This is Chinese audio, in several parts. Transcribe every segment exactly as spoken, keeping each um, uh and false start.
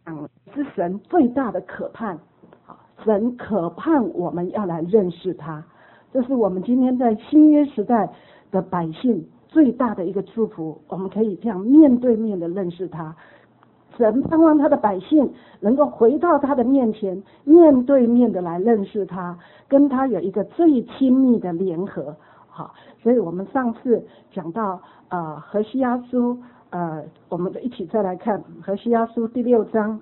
是神最大的渴盼，神渴盼我们要来认识他，这是我们今天在新约时代的百姓最大的一个祝福，我们可以这样面对面的认识他。神盼望他的百姓能够回到他的面前，面对面的来认识他，跟他有一个最亲密的联合。好，所以我们上次讲到呃何西阿书，呃我们一起再来看何西阿书第六章。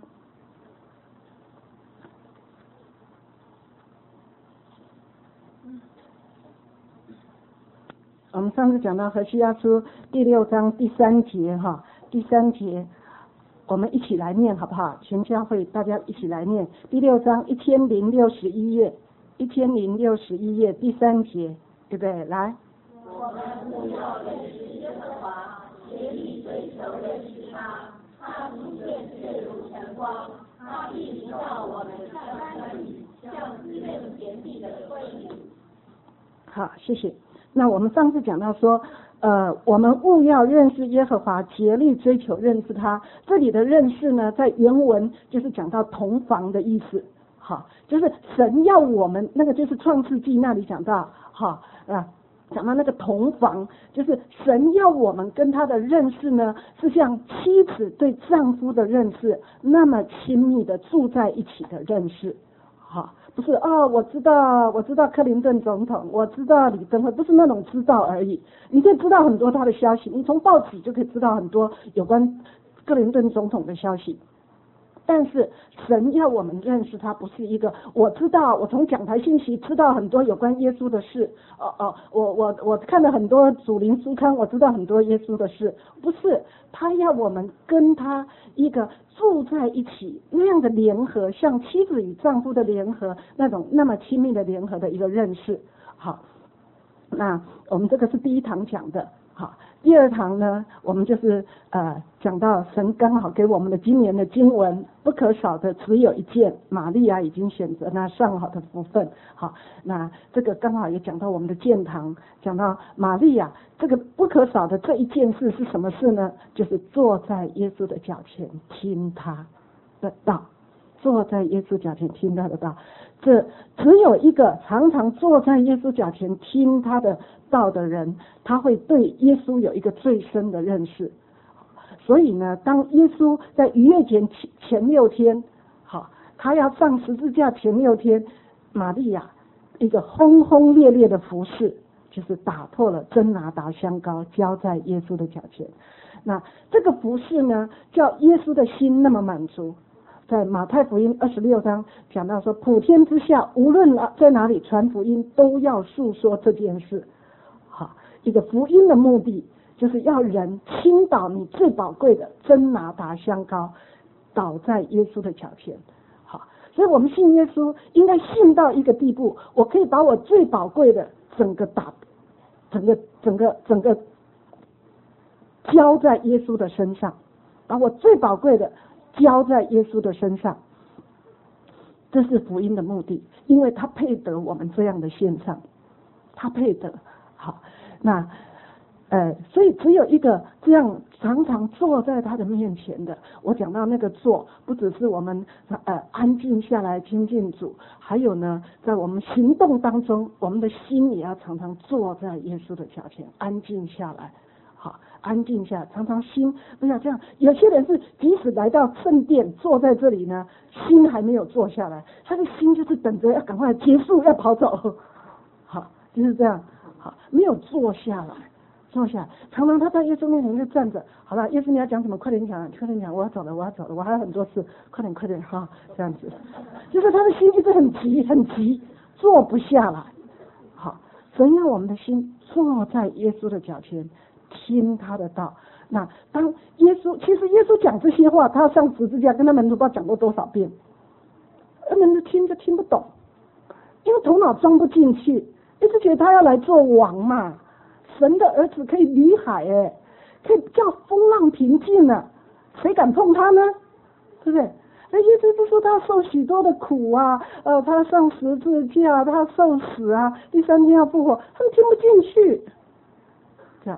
我们上次讲到何西阿书第六章第三节哈，第三节我们一起来念好不好？全教会大家一起来念第六章一千零六十一页，一千零六十一页第三节，对不对？来， 我们不要认识耶和华，竭力追求认识他。他出现却如晨光，他必引导我们上山里，像滋润田地的水流。 好，谢谢。那我们上次讲到说，呃，我们务要认识耶和华，竭力追求认识他。这里的认识呢，在原文就是讲到同房的意思，好，就是神要我们那个就是创世纪那里讲到，好啊，讲到那个同房，就是神要我们跟他的认识呢，是像妻子对丈夫的认识那么亲密的住在一起的认识，好。不是哦，我知道，我知道克林顿总统，我知道李登辉，不是那种知道而已。你可以知道很多他的消息，你从报纸就可以知道很多有关克林顿总统的消息。但是神要我们认识他，不是一个我知道，我从讲台信息知道很多有关耶稣的事，哦哦，我我我看了很多主灵书刊，我知道很多耶稣的事，不是，他要我们跟他一个住在一起那样的联合，像妻子与丈夫的联合那种那么亲密的联合的一个认识。好，那我们这个是第一堂讲的。好，第二堂呢，我们就是呃讲到神刚好给我们的今年的经文不可少的只有一件，玛利亚已经选择那上好的福分。好，那这个刚好也讲到我们的建堂，讲到玛利亚这个不可少的这一件事是什么事呢？就是坐在耶稣的脚前听他的道，坐在耶稣脚前听他的道。这只有一个常常坐在耶稣脚前听他的道的人，他会对耶稣有一个最深的认识。所以呢，当耶稣在逾越节前六天，好，他要上十字架前六天，玛利亚一个轰轰烈烈的服事，就是打破了真拿达香膏，浇在耶稣的脚前。那这个服事呢，叫耶稣的心那么满足。在马太福音二十六章讲到说，普天之下无论在哪里传福音，都要述说这件事。好，一个福音的目的就是要人倾倒你最宝贵的真拿达香膏，倒在耶稣的脚前。好，所以我们信耶稣应该信到一个地步，我可以把我最宝贵的整个打整个整个整个浇在耶稣的身上，把我最宝贵的浇在耶稣的身上，这是福音的目的，因为他配得我们这样的献上，他配得。好，那呃，所以只有一个这样常常坐在他的面前的。我讲到那个坐，不只是我们呃安静下来亲近主，还有呢，在我们行动当中，我们的心也要常常坐在耶稣的脚前，安静下来。好，安静下，常常心不要这样。有些人是即使来到圣殿坐在这里呢，心还没有坐下来，他的心就是等着要赶快结束，要跑走。好，就是这样。好，没有坐下来，坐下来。常常他在耶稣面前就站着。好了，耶稣你要讲什么？快点讲，快点讲，我要走了，我要走了，我还有很多事，快点快点哈，这样子。就是他的心一直很急很急，坐不下来。好，神要我们的心坐在耶稣的脚前。听他的道。那当耶稣，其实耶稣讲这些话，他上十字架跟他门徒不知道讲过多少遍，他们都听就听不懂，因为头脑装不进去，一直觉得他要来做王嘛，神的儿子可以离海哎，可以叫风浪平静了，谁敢碰他呢？对不对？那耶稣就说他受许多的苦啊，呃，他上十字架，他受死啊，第三天要复活，他们听不进去。这样，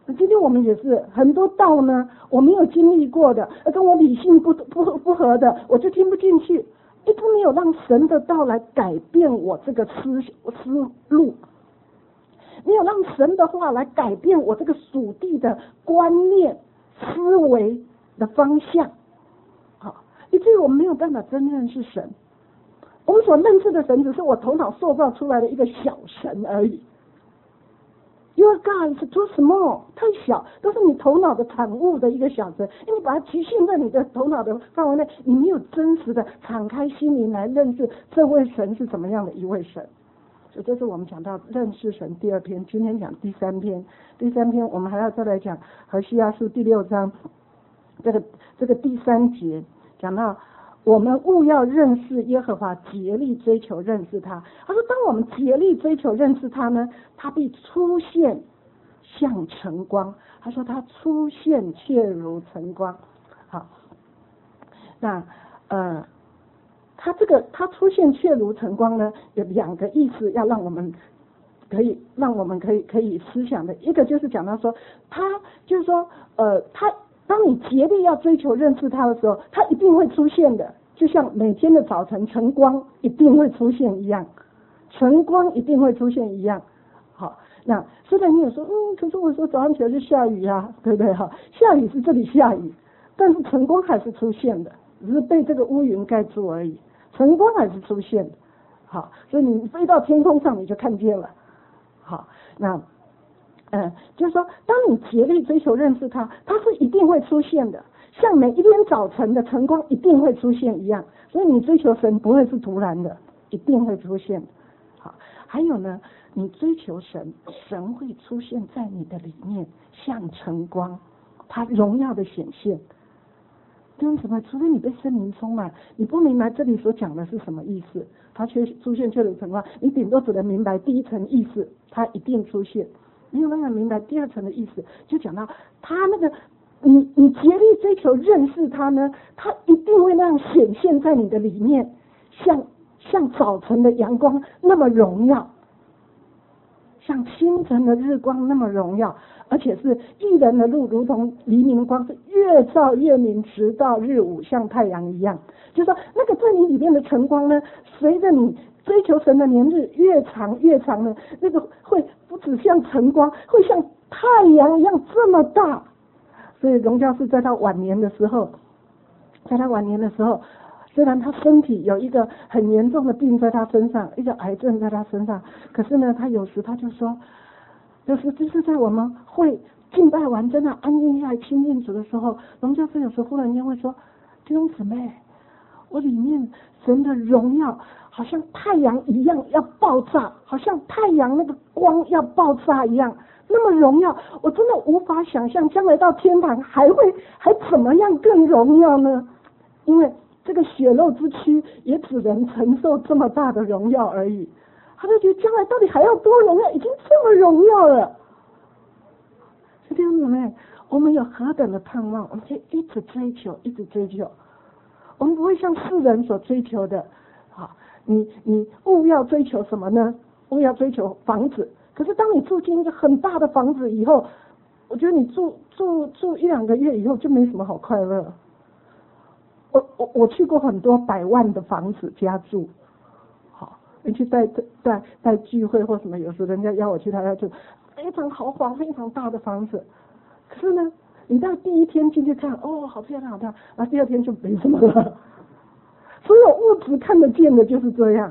今天我们也是很多道呢，我没有经历过的，跟我理性不不不合的，我就听不进去。一直没有让神的道来改变我这个思思路，没有让神的话来改变我这个属地的观念、思维的方向。好，以至于我们没有办法真认识神。我们所认识的神，只是我头脑塑造出来的一个小神而已。Your God is too small， 太小，都是你头脑的产物的一个小神，因为你把它局限在你的头脑的范围内，你没有真实的敞开心灵来认识这位神是怎么样的一位神。所以这是我们讲到认识神第二篇，今天讲第三篇。第三篇我们还要再来讲何西阿书第六章，这个这个第三节讲到我们务要认识耶和华，竭力追求认识他。他说当我们竭力追求认识他呢，他必出现像晨光。他说他出现却如晨光。好，那呃他这个他出现却如晨光呢，有两个意思要让我们可以让我们可以可以思想的。一个就是讲到说他就是说呃他当你竭力要追求认识他的时候，他一定会出现的，就像每天的早晨晨光一定会出现一样，晨光一定会出现一样。好，那虽然你有说嗯，可是我说早上起来就下雨啊，对不对哈？下雨是这里下雨，但是晨光还是出现的，只是被这个乌云盖住而已，晨光还是出现的。好，所以你飞到天空上你就看见了。好，那嗯，就是说，当你竭力追求认识他，他是一定会出现的，像每一天早晨的晨光一定会出现一样。所以你追求神不会是突然的，一定会出现。好，还有呢，你追求神，神会出现在你的里面，像晨光，他荣耀的显现。跟什么？除非你被圣灵充满，你不明白这里所讲的是什么意思，他却出现却如晨光，你顶多只能明白第一层意思，他一定出现。没有办法明白第二层的意思，就讲到他那个你你竭力追求认识他呢，他一定会那样显现在你的里面，像像早晨的阳光那么荣耀，像清晨的日光那么荣耀，而且是义人的路如同黎明光，是越照越明，直到日午，像太阳一样。就是说那个在你里面的晨光呢，随着你追求神的年日越长越长呢，那个会不只像晨光，会像太阳一样这么大。所以荣教士在他晚年的时候，在他晚年的时候，虽然他身体有一个很严重的病在他身上，一个癌症在他身上，可是呢，他有时他就说，有时就是在我们会敬拜完真的安静下来亲近主的时候，荣教士有时忽然间会说，弟兄姊妹，我里面神的荣耀好像太阳一样要爆炸，好像太阳那个光要爆炸一样，那么荣耀，我真的无法想象将来到天堂还会还怎么样更荣耀呢？因为这个血肉之躯也只能承受这么大的荣耀而已。他就觉得将来到底还要多荣耀，已经这么荣耀了。弟兄姊妹，我们有何等的盼望，我们就一直追求，一直追求。我们不会像世人所追求的，好，你你务要追求什么呢？务要追求房子。可是当你住进一个很大的房子以后，我觉得你住住住一两个月以后就没什么好快乐。我我我去过很多百万的房子家住，好，你去带带带聚会或什么，有时人家邀我去他家住，非常豪华、非常大的房子。可是呢，你到第一天进去看，哦，好漂亮，好漂亮，然后第二天就没什么了。所有物质看得见的就是这样。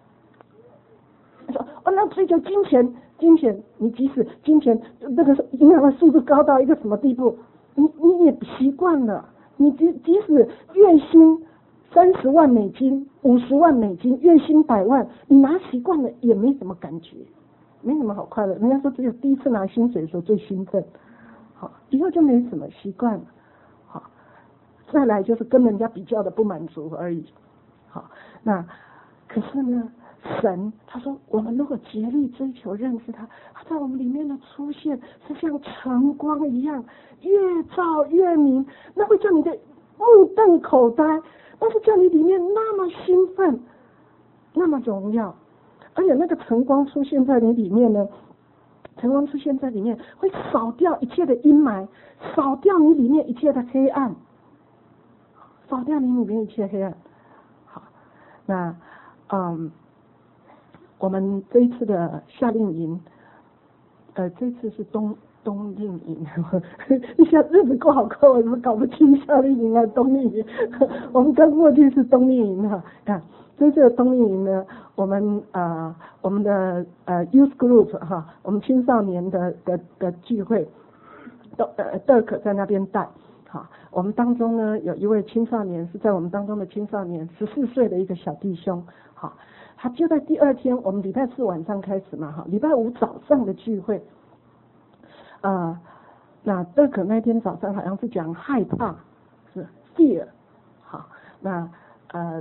说哦，那追求金钱，金钱，你即使金钱那个银行的速度高到一个什么地步，你你也习惯了。你即即使月薪三十万美金、五十万美金，月薪百万，你拿习惯了也没什么感觉，没什么好快乐。人家说只有第一次拿薪水的时候最兴奋，好，以后就没什么习惯了。好，再来就是跟人家比较的不满足而已。好，那可是呢，神他说我们如果竭力追求认识他，他在我们里面的出现是像晨光一样，越照越明，那会叫你的目瞪口呆，但是叫你里面那么兴奋，那么荣耀。而且那个晨光出现在你里面呢， 晨光出现在里面，会扫掉一切的阴霾，扫掉你里面一切的黑暗，扫掉你里面一切黑暗。好，那嗯，我们这一次的夏令营，呃，这次是冬冬令营，一下日子过好快，我怎么搞不清夏令营啊冬令营？我们刚过去是冬令营哈，看这次的冬令营呢，我们呃我们的呃 youth group 哈，我们青少年的的的聚会，都呃 Dirk 在那边带。好，我们当中呢有一位青少年是在我们当中的青少年，十四岁的一个小弟兄，好，他就在第二天，我们礼拜四晚上开始嘛，哈，礼拜五早上的聚会，呃，那德可那天早上好像是讲害怕，是 fear， 好，那呃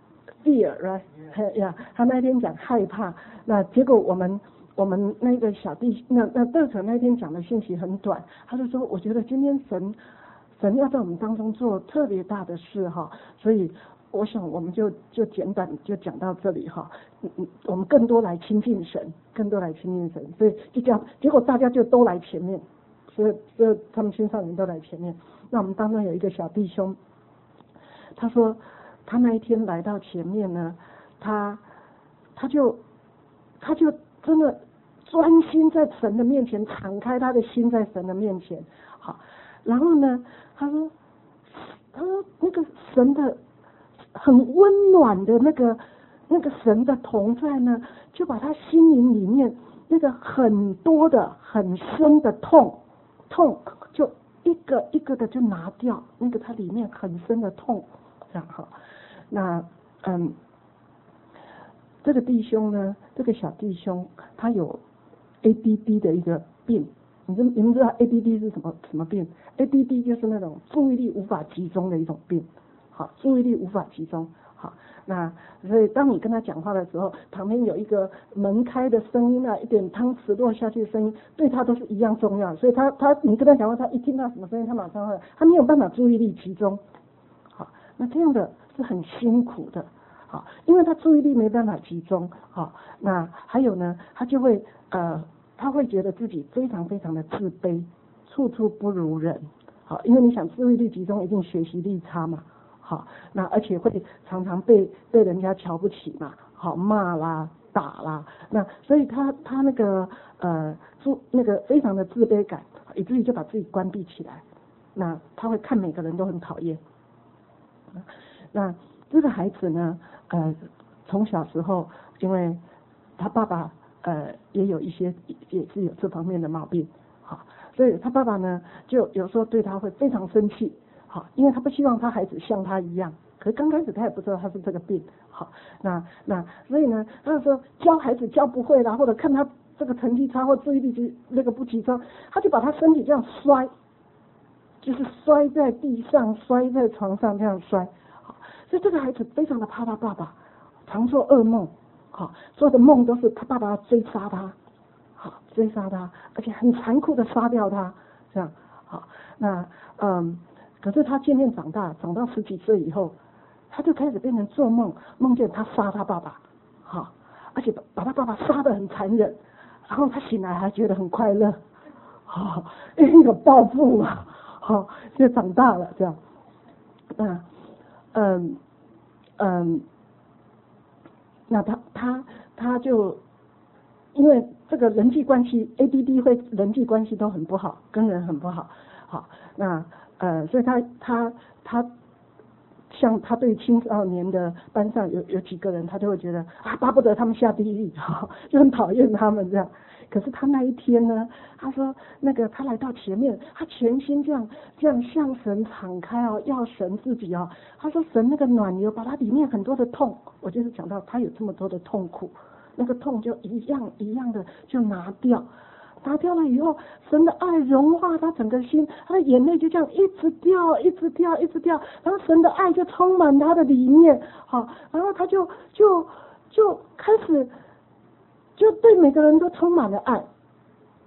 fear right 呀，他那天讲害怕，那结果我们。我们那个小弟，那那德可那天讲的信息很短，他就说，我觉得今天神神要在我们当中做特别大的事哈，所以我想我们就就简短就讲到这里哈，嗯嗯，我们更多来亲近神，更多来亲近神，所以就这样，结果大家就都来前面，所以所以他们青少年都来前面。那我们当中有一个小弟兄，他说他那一天来到前面呢，他他就他就真的专心在神的面前，敞开他的心在神的面前，好，然后呢，他说，他说那个神的很温暖的那个那个神的同在呢，就把他心灵里面那个很多的很深的痛痛，就一个一个的就拿掉，那个他里面很深的痛，这样哈，那嗯。这个弟兄呢，这个小弟兄他有 A D D 的一个病，你知你们知道 A D D 是什么什么病 ？A D D 就是那种注意力无法集中的一种病，好，注意力无法集中，好，那所以当你跟他讲话的时候，旁边有一个门开的声音啊，一点汤匙落下去的声音，对他都是一样重要，所以他他你跟他讲话，他一听到什么声音，他马上会，他没有办法注意力集中，好，那这样的是很辛苦的。好，因为他注意力没办法集中，好，那还有呢，他就会呃，他会觉得自己非常非常的自卑，处处不如人，好，因为你想注意力集中，一定学习力差嘛，好，那而且会常常被被人家瞧不起嘛，好，骂啦打啦，那所以他他那个呃注那个非常的自卑感，以至于就把自己关闭起来，那他会看每个人都很讨厌，那这个孩子呢？呃，从小时候，因为他爸爸呃也有一些也是有这方面的毛病，好，所以他爸爸呢就有时候对他会非常生气，好，因为他不希望他孩子像他一样，可是刚开始他也不知道他是这个病，好，那那所以呢，他就说教孩子教不会啦，或者看他这个成绩差或注意力集那个不集中，他就把他身体这样摔，就是摔在地上，摔在床上这样摔。所以这个孩子非常的怕他爸爸，常做噩梦，好，做的梦都是他爸爸要追杀他，好，追杀他，而且很残酷的杀掉他，这样，好，那嗯，可是他渐渐长大，长到十几岁以后，他就开始变成做梦，梦见他杀他爸爸，好，而且把把他爸爸杀得很残忍，然后他醒来还觉得很快乐，好，因为有报复嘛，好，就长大了这样，那。嗯嗯，那他他他就因为这个人际关系 A D D 会人际关系都很不好，跟人很不好，好，那呃，所以他他他像他对青少年的班上有有几个人，他就会觉得啊，巴不得他们下地狱，哈，就很讨厌他们这样。可是他那一天呢，他说那个他来到前面，他全心这样这样向神敞开哦，要神自己哦。他说神那个暖流把他里面很多的痛，我就是讲到他有这么多的痛苦，那个痛就一样一样的就拿掉。拿掉了以后，神的爱融化他整个心，他的眼泪就这样一直掉，一直掉，一直掉，然后神的爱就充满他的里面，好，然后他就就就开始就对每个人都充满了爱。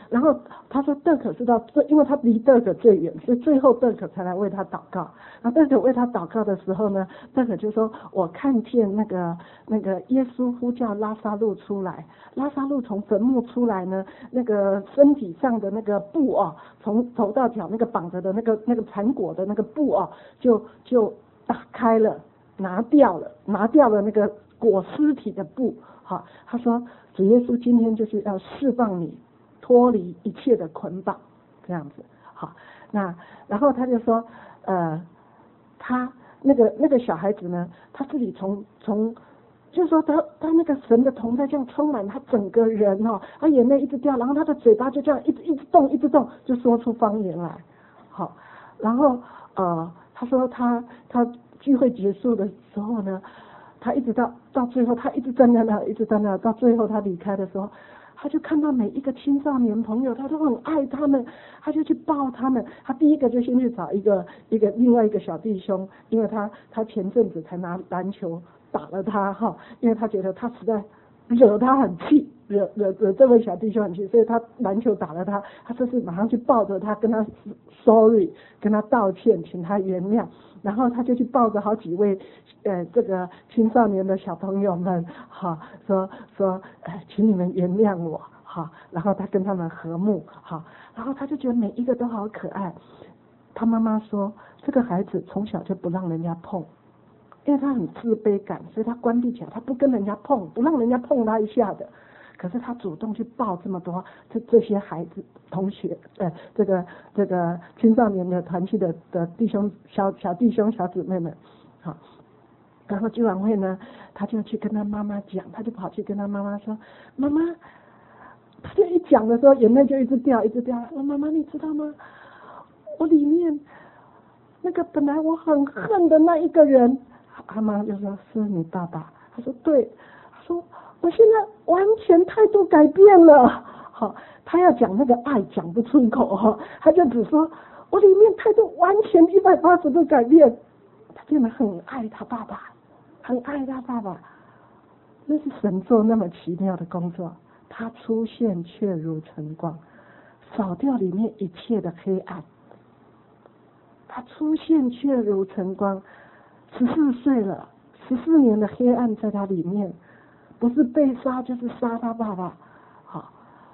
然后他说邓可是到最，因为他离邓可最远，所以最后邓可才来为他祷告。然后邓可为他祷告的时候呢，邓可就说：“我看见那个那个耶稣呼叫拉撒路出来，拉撒路从坟墓出来呢，那个身体上的那个布哦，从头到脚那个绑着的那个那个缠裹的那个布哦，就就打开了，拿掉了，拿掉了那个裹尸体的布。好，他说主耶稣今天就是要释放你。”脱离一切的捆绑，这样子。好，那然后他就说，呃，他那个那个小孩子呢，他自己从从，就是说他他那个神的同在这样充满他整个人哦，他眼泪一直掉，然后他的嘴巴就这样一直一直动一直动，就说出方言来。好，然后呃，他说他他聚会结束的时候呢，他一直到到最后，他一直站在那，一直站在那，到最后他离开的时候。他就看到每一个青少年朋友，他都很爱他们，他就去抱他们。他第一个就先去找一个一个另外一个小弟兄，因为他他前阵子才拿篮球打了他哈，因为他觉得他实在惹他很气，惹惹惹这位小弟兄很气，所以他篮球打了他，他这次马上去抱着他，跟他 sorry， 跟他道歉，请他原谅。然后他就去抱着好几位呃这个青少年的小朋友们，哈，说说呃请你们原谅我，哈，然后他跟他们和睦，哈，然后他就觉得每一个都好可爱。他妈妈说这个孩子从小就不让人家碰，因为他很自卑感，所以他关闭起来，他不跟人家碰，不让人家碰他一下的。可是他主动去抱这么多这这些孩子同学，呃，这个这个青少年的团契的的弟兄小小弟兄小姊妹们，好，然后聚完会呢，他就去跟他妈妈讲，他就跑去跟他妈妈说，妈妈，他就一讲的时候眼泪就一直掉一直掉，说妈妈你知道吗？我里面那个本来我很恨的那一个人，他妈就说是你爸爸，他说对，他说。我现在完全态度改变了，好，他要讲那个爱讲不出口哈，他就只说我里面态度完全一百八十度改变，他变得很爱他爸爸，很爱他爸爸，那是神做那么奇妙的工作，他出现却如晨光，扫掉里面一切的黑暗，他出现却如晨光，十四岁了，十四年的黑暗在他里面。不是被杀就是杀他爸爸，好，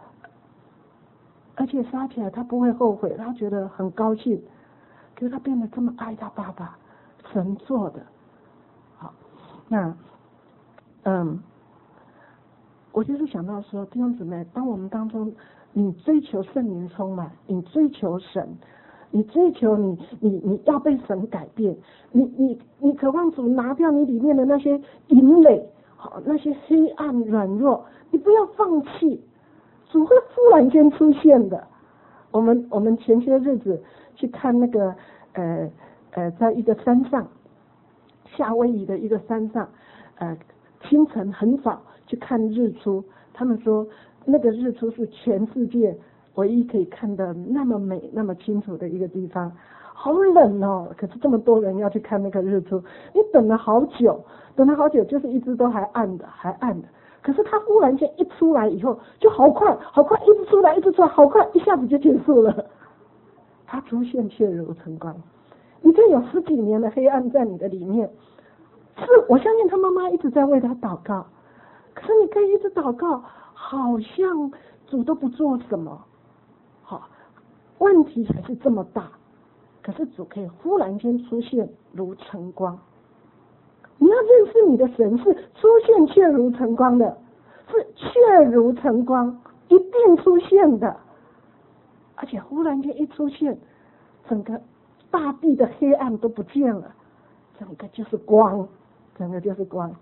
而且杀起来他不会后悔，他觉得很高兴。可是他变得这么爱他爸爸，神做的，好，那嗯，我就是想到说，弟兄姊妹，当我们当中你追求圣灵充满，你追求神，你追求你你你要被神改变，你你你渴望主拿掉你里面的那些淫累。好，那些黑暗软弱，你不要放弃，主会忽然间出现的。我们我们前些日子去看那个呃呃，在一个山上，夏威夷的一个山上，呃，清晨很早去看日出，他们说那个日出是全世界唯一可以看得那么美、那么清楚的一个地方。好冷哦，可是这么多人要去看那个日出，你等了好久，等了好久，就是一直都还暗的，还暗的。可是他忽然间一出来以后，就好快，好快，一直出来，一直出来，好快，一下子就结束了。他出现却如晨光，你这有十几年的黑暗在你的里面，是我相信他妈妈一直在为他祷告，可是你可以一直祷告，好像主都不做什么，好，问题还是这么大。可是主可以忽然间出现如晨光，你要认识你的神是出现却如晨光的，是却如晨光，一定出现的，而且忽然间一出现，整个大地的黑暗都不见了，整个就是光，整个就是光。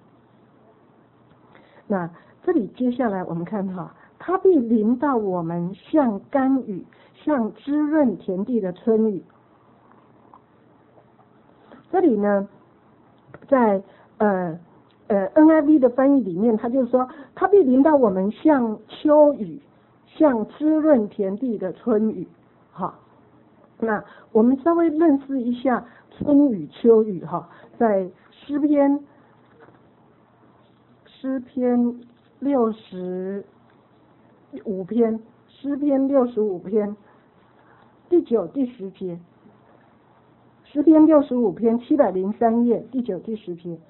那这里接下来我们看哈，它必临到我们像甘雨，像滋润田地的春雨。这里呢，在呃呃 N I V 的翻译里面，他就说，它必临到我们像秋雨，像滋润田地的春雨。好，那我们稍微认识一下春雨、秋雨哈，在诗篇诗篇六十五篇诗篇六十五篇第九、第十节。诗篇六十五篇七百零三页第九、第十节。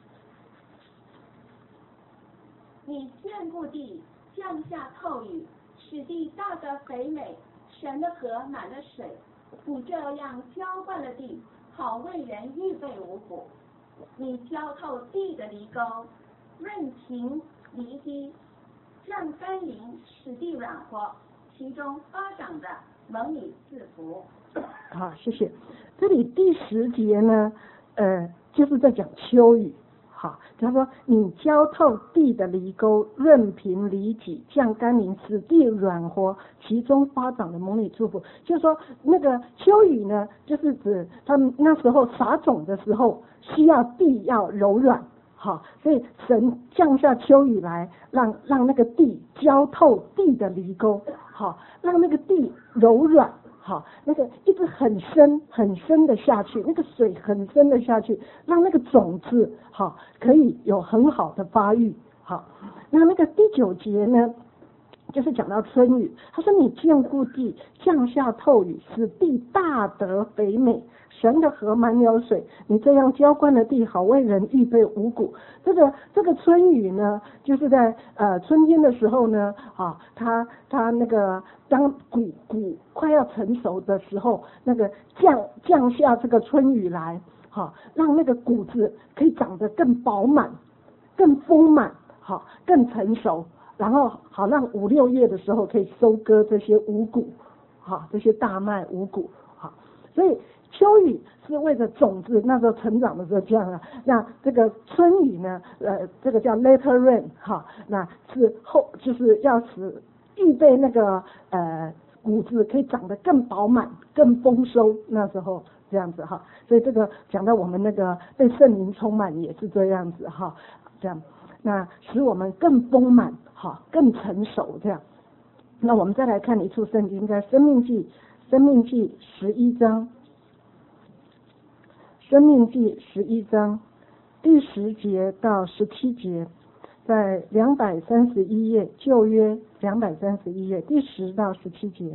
你眷顾地，降下透雨，使地大得肥美，神的河满了水。你这样浇灌了地，好为人预备五谷。你浇透地的犁沟，润平犁堤，让甘霖，使地软和，其中发长的蒙你赐福。 好，谢谢。这里第十节呢，呃，就是在讲秋雨。好，他说你浇透地的犁沟，润平犁脊，降甘霖，使地软和，其中发长的蒙你祝福。就是说那个秋雨呢，就是指他们那时候撒种的时候需要地要柔软。好，所以神降下秋雨来，让让那个地浇透地的犁沟，好，让那个地柔软。好，那个一直很深很深的下去，那个水很深的下去，让那个种子好可以有很好的发育。好，那那个第九节呢，就是讲到春雨，他说你眷顾地，降下透雨，使地大得肥美，神的河满有水，你这样浇灌的地，好为人预备五谷。这个这个春雨呢，就是在呃春天的时候呢，啊，它它那个当谷谷快要成熟的时候，那个降降下这个春雨来，好，让那个谷子可以长得更饱满、更丰满，好，更成熟。然后好让五六月的时候可以收割这些五谷，好，这些大麦五谷，好，所以秋雨是为了种子那时候成长的时候这样啊。那这个春雨呢，呃，这个叫 later rain， 哈，那是后就是要使预备那个呃谷子可以长得更饱满、更丰收，那时候这样子哈。所以这个讲到我们那个被圣灵充满也是这样子哈，这样。那使我们更丰满，好，更成熟这样。那我们再来看一处圣经，在生命记，生命记十一章，生命记十一章第十节到十七节，在两百三十一页，旧约两百三十一页第十到十七节。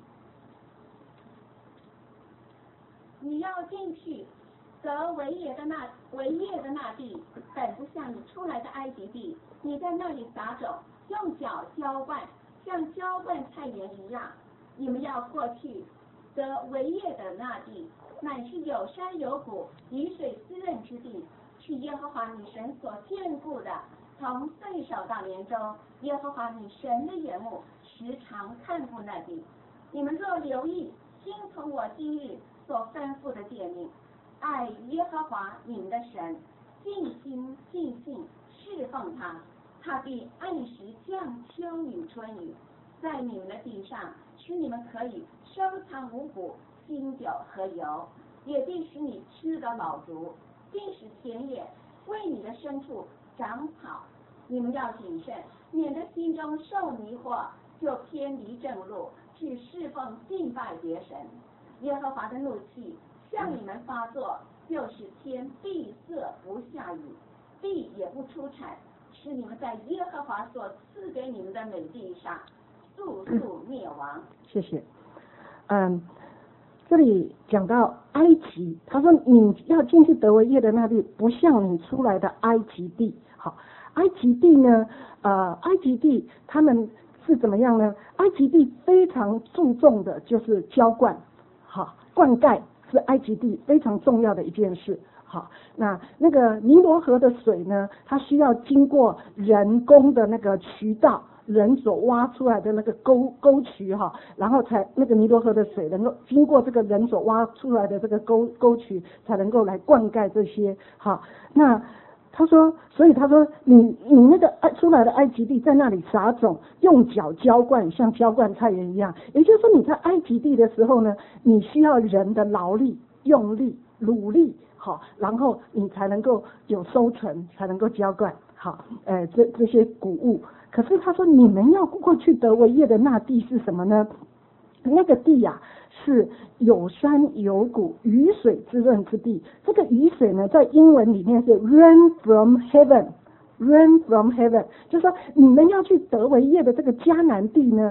你要进去。得为业的那为业的那地，本不像你出来的埃及地。你在那里撒种，用脚浇灌，像浇灌菜园一样。你们要过去，得为业的那地，乃是有山有谷、雨水滋润之地，是耶和华你神所眷顾的。从岁首到年终，耶和华你神的眼目时常看顾那地。你们若留意，听从我今日所吩咐的诫命，爱耶和华你们的神，尽心尽性侍奉他，他必按时降秋雨春雨，在你们的地上，使你们可以收藏五谷、新酒和油，也必使你吃得饱足，并使田野为你的牲畜长草。你们要谨慎，免得心中受迷惑，就偏离正路，去侍奉敬拜别神。耶和华的怒气向你们发作，就是天闭塞不下雨，地也不出产，使你们在耶和华所赐给你们的美地上速速灭亡。 谢谢。嗯，这里讲到埃及，他说你要进去得为业的那地，不像你出来的埃及地。好，埃及地呢，呃，埃及地他们是怎么样呢？埃及地非常注重的就是浇灌，好，灌溉是埃及地非常重要的一件事。好，那那个尼罗河的水呢，它需要经过人工的那个渠道，人所挖出来的那个沟沟渠哈，然后才那个尼罗河的水能够经过这个人所挖出来的这个沟沟渠，才能够来灌溉这些。好，那他说，所以他说你你那个出来的埃及地在那里撒种，用脚浇灌，像浇灌菜园一样。也就是说你在埃及地的时候呢，你需要人的劳力、用力、努力，好，然后你才能够有收成，才能够浇灌好，呃，这这些谷物。可是他说你们要过去得为业的那地是什么呢？那个地呀、啊，是有山有谷、雨水滋润之地。这个雨水呢，在英文里面是 rain from heaven，rain from heaven， 就是说你们要去得为业的这个迦南地呢，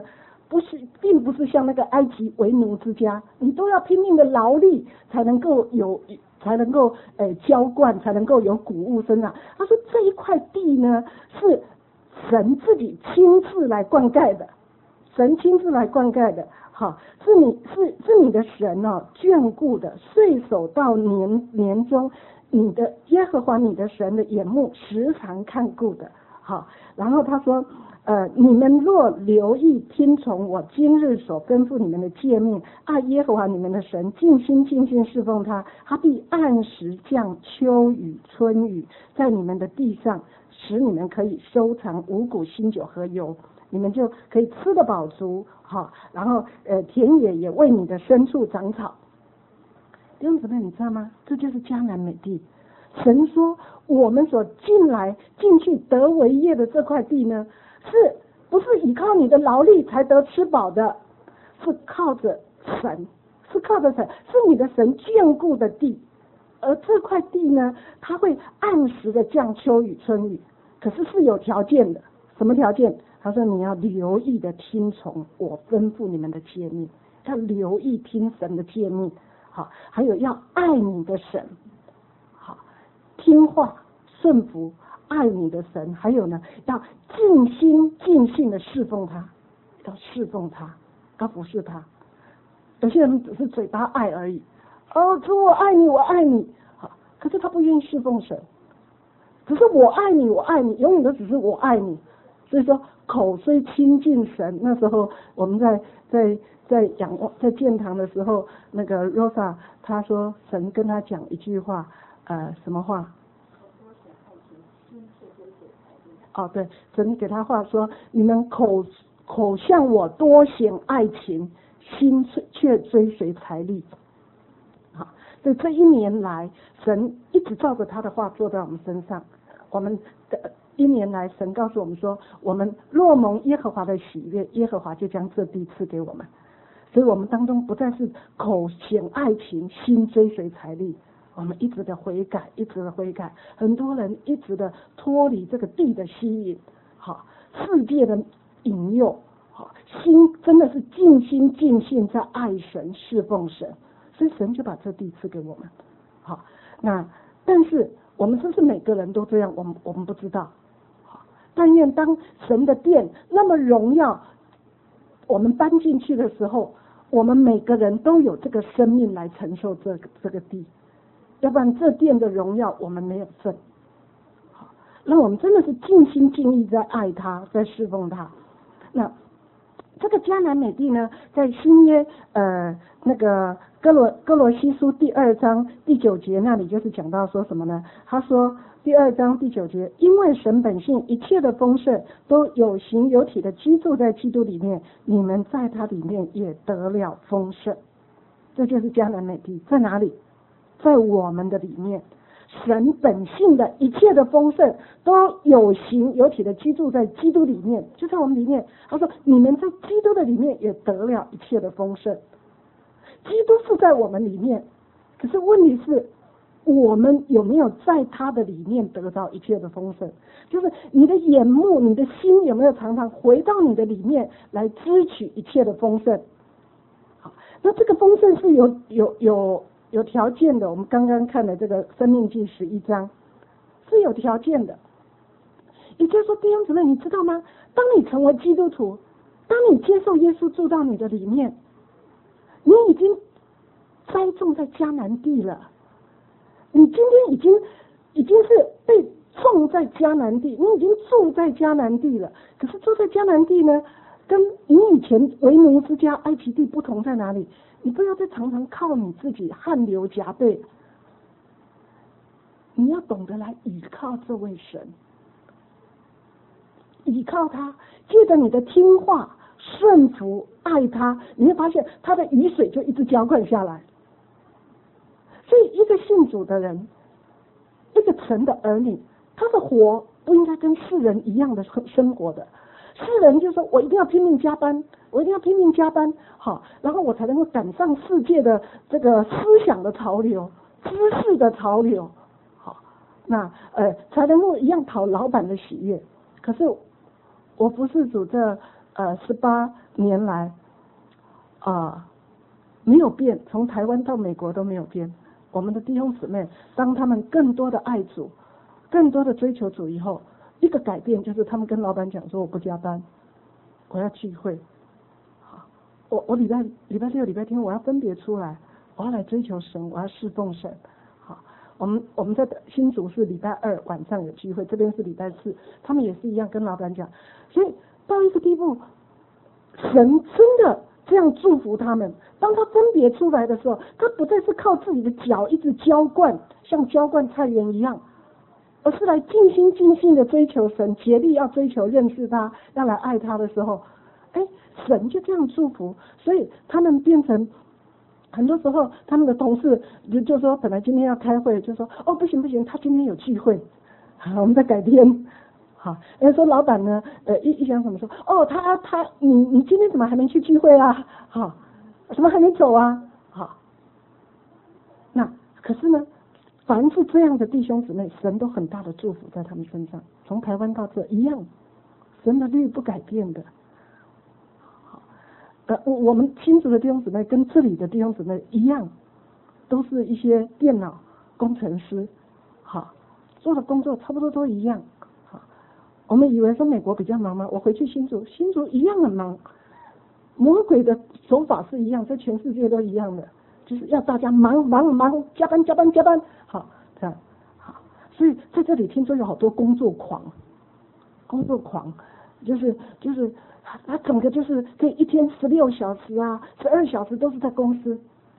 不是，并不是像那个埃及为奴之家，你都要拼命的劳力才能够有，才能够呃浇灌，才能够有谷物生长。他说这一块地呢，是神自己亲自来灌溉的，神亲自来灌溉的，好，是你是是你的神哦眷顾的，岁首到年年中，你的耶和华你的神的眼目时常看顾的，好，然后他说。呃，你们若留意听从我今日所吩咐你们的诫命，爱耶和华你们的神，尽心尽性侍奉他，他必按时降秋雨春雨在你们的地上，使你们可以收藏五谷新酒和油，你们就可以吃得饱足，好，然后呃田野也为你的牲畜长草。弟兄姊妹，你知道吗？这就是迦南美地。神说，我们所进来进去得为业的这块地呢，是不是依靠你的劳力才得吃饱的？是靠着神，是靠着神，是你的神眷顾的地。而这块地呢，它会按时的降秋雨春雨，可是是有条件的。什么条件？他说你要留意的听从我吩咐你们的诫命，要留意听神的诫命。好，还有要爱你的神。好，听话顺服爱你的神，还有呢，要尽心尽性的侍奉他，要侍奉他，要服侍他。有些人只是嘴巴爱而已，哦，主我爱你，我爱你，好，可是他不愿意侍奉神，只是我爱你，我爱你，永远都只是我爱你。所以说，口虽亲近神，那时候我们在在在仰望在建堂的时候，那个 Rosa 她说神跟她讲一句话，呃，什么话？哦，对，神给他话说，你们口口向我多显爱情，心却追随财力。好，所以这一年来，神一直照着他的话做在我们身上。我们的一年来，神告诉我们说，我们若蒙耶和华的喜悦，耶和华就将这地赐给我们。所以我们当中不再是口显爱情，心追随财力。我们一直的悔改，一直的悔改，很多人一直的脱离这个地的吸引，好，世界的引诱，好，心真的是尽心尽性在爱神侍奉神，所以神就把这地赐给我们。好，那但是我们是不是每个人都这样？我们我们不知道。好，但愿当神的殿那么荣耀，我们搬进去的时候，我们每个人都有这个生命来承受这个这个地。要不然这殿的荣耀我们没有份。好，那我们真的是尽心尽意在爱他，在侍奉他。那这个迦南美地呢，在新约呃那个哥罗哥罗西书第二章第九节那里就是讲到说什么呢？他说第二章第九节，因为神本性一切的丰盛都有形有体的居住在基督里面，你们在他里面也得了丰盛。这就是迦南美地在哪里？在我们的里面，神本性的一切的丰盛都有形有体的居住在基督里面，就在我们里面。他说你们在基督的里面也得了一切的丰盛。基督是在我们里面，可是问题是我们有没有在他的里面得到一切的丰盛？就是你的眼目你的心有没有常常回到你的里面来支取一切的丰盛？好，那这个丰盛是有有有有条件的。我们刚刚看的这个生命记十一章是有条件的。也就是说，弟兄姊妹，你知道吗？当你成为基督徒，当你接受耶稣住到你的里面，你已经栽种在迦南地了。你今天已经已经是被种在迦南地，你已经住在迦南地了。可是住在迦南地呢，跟你以前为奴之家埃及地不同在哪里？你不要再常常靠你自己汗流浃背，你要懂得来倚靠这位神，倚靠他，借着你的听话顺服爱他，你会发现他的雨水就一直浇灌下来。所以一个信主的人，一个神的儿女，他的活不应该跟世人一样的生活的。世人就说我一定要拼命加班，我一定要拼命加班，好，然后我才能够赶上世界的这个思想的潮流、知识的潮流，好，那呃才能够一样讨老板的喜悦。可是我不是主这呃十八年来啊、呃、没有变，从台湾到美国都没有变。我们的弟兄姊妹，当他们更多的爱主，更多的追求主以后，一个改变就是他们跟老板讲说，我不加班，我要聚会。好，我我礼拜礼拜六礼拜天我要分别出来，我要来追求神，我要侍奉神。好，我们我们在新竹是礼拜二晚上有聚会，这边是礼拜四，他们也是一样跟老板讲。所以到一个地步，神真的这样祝福他们。当他分别出来的时候，他不再是靠自己的脚一直浇灌，像浇灌菜园一样，而是来尽心尽性的追求神，竭力要追求认识他，要来爱他的时候，哎，神就这样祝福。所以他们变成很多时候，他们的同事就就说，本来今天要开会，就说哦不行不行，他今天有聚会，好，我们再改天。好，人家说老板呢，呃，一一讲什么说，哦，他他你你今天怎么还没去聚会啊？好，怎么还没走啊？好，那可是呢，凡是这样的弟兄姊妹，神都很大的祝福在他们身上，从台湾到这一样，神的律不改变的。好，呃，我们新竹的弟兄姊妹跟这里的弟兄姊妹一样，都是一些电脑工程师，好，做的工作差不多都一样。我们以为说美国比较忙吗？我回去新竹，新竹一样很忙，魔鬼的手法是一样，在全世界都一样的，就是要大家忙忙忙，加班加班加班，好，这样好。所以在这里听说有好多工作狂，工作狂，就是就是他整个就是可以一天十六小时啊，十二小时都是在公司，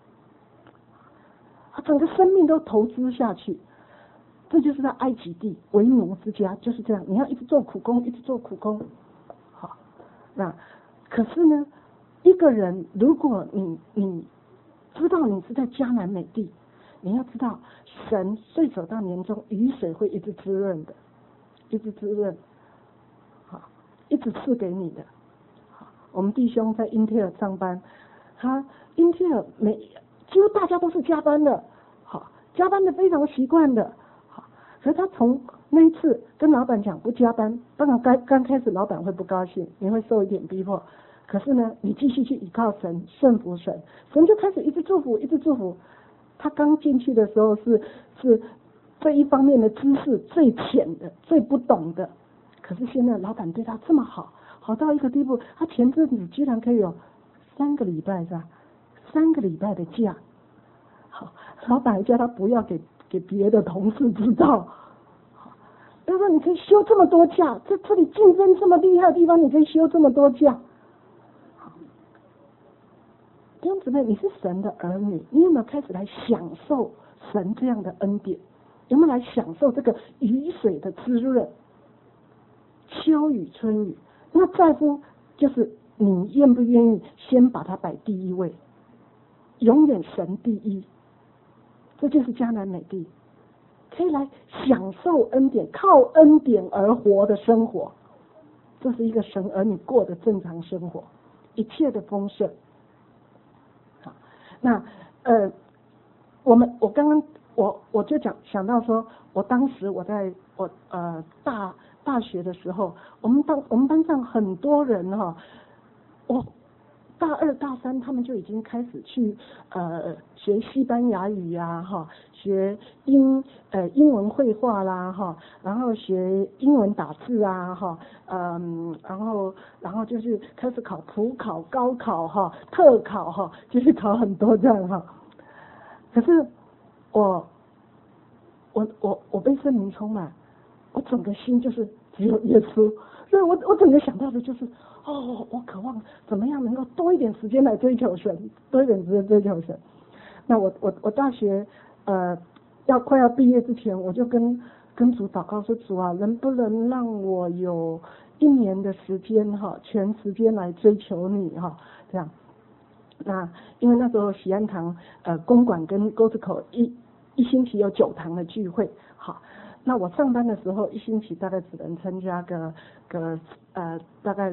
他整个生命都投资下去。这就是在埃及地为奴之家，就是这样，你要一直做苦工，一直做苦工。好，那可是呢，一个人如果你你知道你是在迦南美地，你要知道神岁首到年终雨水会一直滋润的，一直滋润，好，一直赐给你的。好，我们弟兄在英特尔上班，他英特尔每几乎大家都是加班的，好，加班的非常习惯的。可是他从那一次跟老板讲不加班，当然刚刚开始老板会不高兴，你会受一点逼迫。可是呢，你继续去依靠神，顺服神，神就开始一直祝福，一直祝福。他刚进去的时候是是这一方面的知识最浅的，最不懂的。可是现在老板对他这么好，好到一个地步，他前阵子居然可以有三个礼拜是吧？三个礼拜的假。好，老板还叫他不要给。给别的同事知道，他说你可以休这么多假，在这里竞争这么厉害的地方，你可以休这么多假。弟兄姊妹，你是神的儿女，你有没有开始来享受神这样的恩典？有没有来享受这个雨水的滋润，秋雨春雨？那在乎就是你愿不愿意先把它摆第一位，永远神第一。这就是迦南美地，可以来享受恩典，靠恩典而活的生活，这是一个神儿女过的正常生活，一切的丰盛。好，那呃，我们我刚刚我我就讲想到说，我当时我在我呃大大学的时候，我们班我们班上很多人哈、哦，我。大二大三他们就已经开始去呃学西班牙语啊哈，学英呃英文绘画啦哈，然后学英文打字啊哈，嗯，然后然后就是开始考普考、高考哈、特考哈，就是考很多这样哈。可是我我我我被圣灵充满，我整个心就是只有耶稣，所以我我整个想到的就是。哦，我渴望怎么样能够多一点时间来追求神，多一点时间追求神。那我我我大学呃要快要毕业之前，我就跟跟主祷告说，主啊，能不能让我有一年的时间哈，全时间来追求你哈，这样。那因为那时候喜安堂呃公馆跟沟子口一一星期有九堂的聚会，好。那我上班的时候，一星期大概只能参加个个呃大概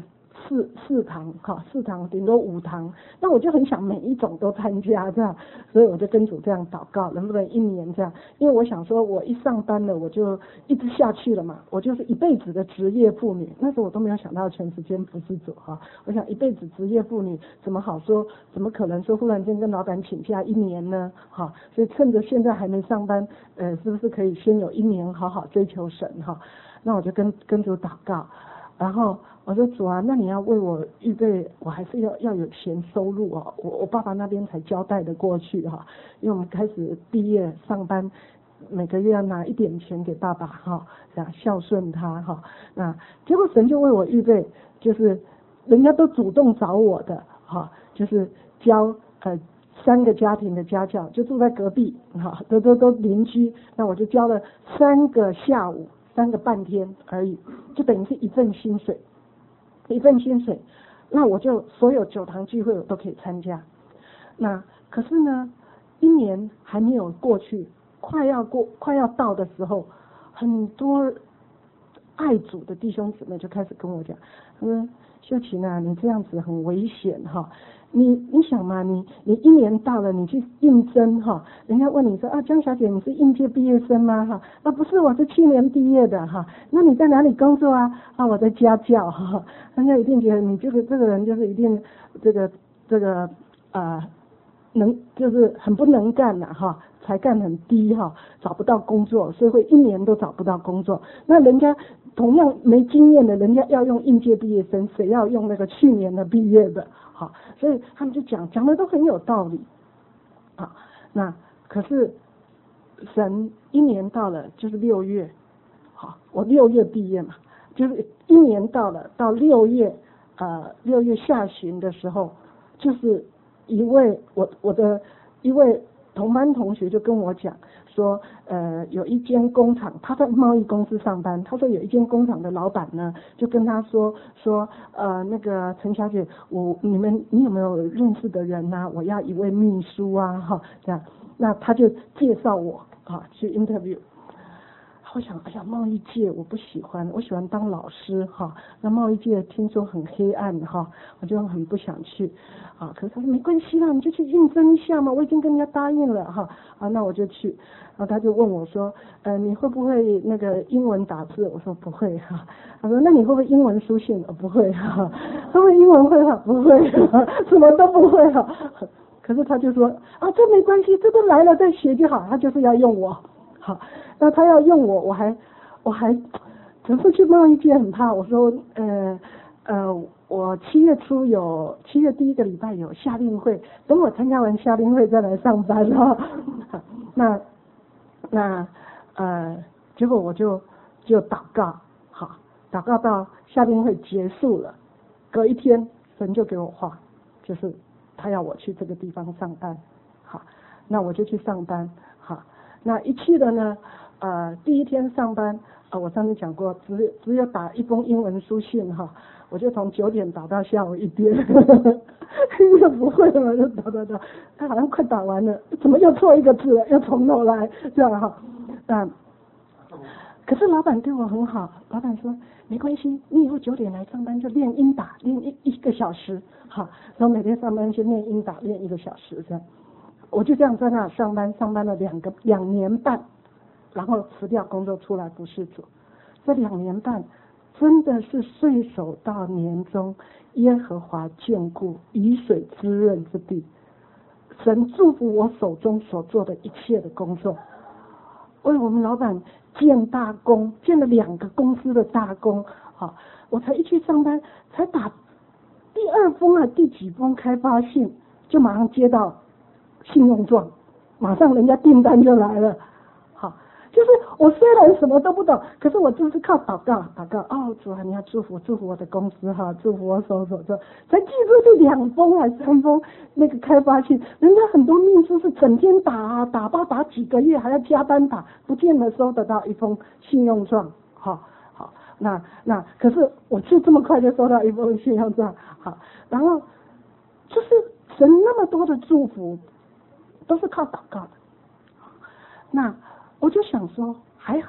四四堂，哈，四堂顶多五堂，那我就很想每一种都参加这样，所以我就跟主这样祷告，能不能一年这样？因为我想说，我一上班了，我就一直下去了嘛，我就是一辈子的职业妇女。那时候我都没有想到全时间服侍主哈，我想一辈子职业妇女怎么好说，怎么可能说忽然间跟老板请假一年呢？哈，所以趁着现在还没上班，呃，是不是可以先有一年好好追求神哈？那我就跟跟主祷告，然后我说主啊，那你要为我预备，我还是要要有钱收入哦，我我爸爸那边才交代的过去哈，因为我们开始毕业上班，每个月要拿一点钱给爸爸哈，这样孝顺他哈。那结果神就为我预备，就是人家都主动找我的哈，就是教呃三个家庭的家教，就住在隔壁哈，都都都邻居，那我就教了三个下午。三个半天而已，就等于是一份薪水，一份薪水，那我就所有九堂聚会我都可以参加。那可是呢，一年还没有过去，快要过快要到的时候，很多爱主的弟兄姊妹就开始跟我讲，他说秀琴啊，你这样子很危险哈。你你想嘛，你你一年到了，你去应征哈，人家问你说啊，江小姐你是应届毕业生吗？哈，啊不是，我是去年毕业的哈。那你在哪里工作啊？啊我在家教哈。人家一定觉得你这个这个人就是一定这个这个呃能就是很不能干呐哈，才干很低哈，找不到工作，所以会一年都找不到工作。那人家同样没经验的，人家要用应届毕业生，谁要用那个去年的毕业的？好，所以他们就讲讲的都很有道理，啊，那可是神一年到了就是六月，好，我六月毕业嘛，就是一年到了到六月，呃六月下旬的时候，就是一位我我的一位同班同学就跟我讲说，呃，有一间工厂，他在贸易公司上班。他说有一间工厂的老板呢，就跟他说说，呃，那个陈小姐，我你们你有没有认识的人啊？我要一位秘书啊，哈，这样。那他就介绍我啊去 interview。我想，哎呀，贸易界我不喜欢，我喜欢当老师哈。那贸易界听说很黑暗哈，我就很不想去啊。可是他说没关系啦，你就去应征一下嘛，我已经跟人家答应了哈。啊，那我就去。然后他就问我说，呃，你会不会那个英文打字？我说不会哈。他说那你会不会英文书信？我不会哈。会不会英文会哈？不会哈，什么都不会哈。可是他就说啊，这没关系，这都来了再学就好。他就是要用我。好，那他要用我，我还我还只是去贸易界很怕。我说，呃呃，我七月初有七月第一个礼拜有夏令会，等我参加完夏令会再来上班哈。那那呃，结果我就就祷告，好，祷告到夏令会结束了，隔一天神就给我话，就是他要我去这个地方上班，好，那我就去上班，好。那一去了呢，呃，第一天上班，呃，我上次讲过，只只有打一封英文书信哈，我就从九点打到下午一点，又不会了，就打打打，他好像快打完了，怎么又错一个字了，又从头来，这样哈，嗯，可是老板对我很好，老板说没关系，你以后九点来上班就练英打，练一一个小时，好，然后每天上班先练英打，练一个小时这样。我就这样在那上班，上班了两个两年半，然后辞掉工作出来服侍主。这两年半真的是岁首到年终，耶和华眷顾，雨水滋润之地。神祝福我手中所做的一切的工作，为我们老板建大功，建了两个公司的大功。好，我才一去上班，才打第二封啊，第几封开发信，就马上接到信用状，马上人家订单就来了。好，就是我虽然什么都不懂，可是我就是靠祷告祷告，哦主啊，你要祝福祝福我的公司哈，祝福我手手手，才寄出去两封还三封那个开发信，人家很多秘书是整天打啊打吧打几个月，还要加班打，不见得收得到一封信用状。好好，那那可是我就这么快就收到一封信用状。好，然后就是神那么多的祝福都是靠祷告的。那我就想说，还好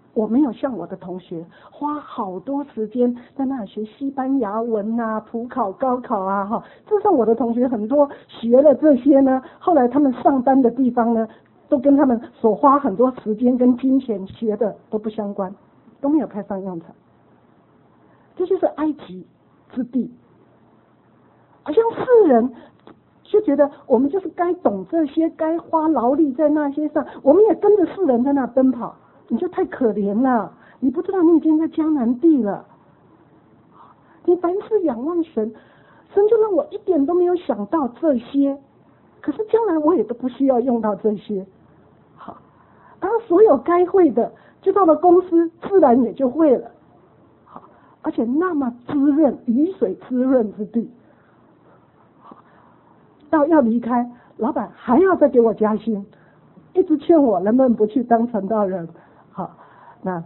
我没有像我的同学花好多时间在那里学西班牙文啊、普考、高考啊，哈，就像我的同学很多学了这些呢，后来他们上班的地方呢，都跟他们所花很多时间跟金钱学的都不相关，都没有派上用场。这就是埃及之地，好像世人就觉得我们就是该懂这些，该花劳力在那些上，我们也跟着世人在那奔跑。你就太可怜了，你不知道你已经在迦南地了。你凡事仰望神，神就让我一点都没有想到这些，可是将来我也都不需要用到这些。好，然后所有该会的，就到了公司自然也就会了。好，而且那么滋润，雨水滋润之地。好，到要离开，老板还要再给我加薪，一直劝我能不能不去当传道人。好，那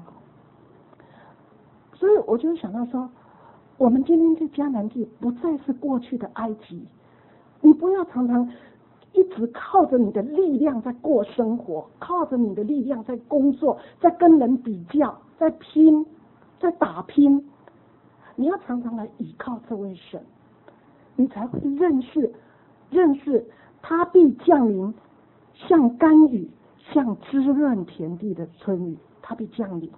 所以我就想到说，我们今天在迦南地不再是过去的埃及，你不要常常一直靠着你的力量在过生活，靠着你的力量在工作，在跟人比较，在拼，在打拼。你要常常来倚靠这位神，你才会认识认识他必降临，像甘雨，像滋润田地的春雨，他必降临。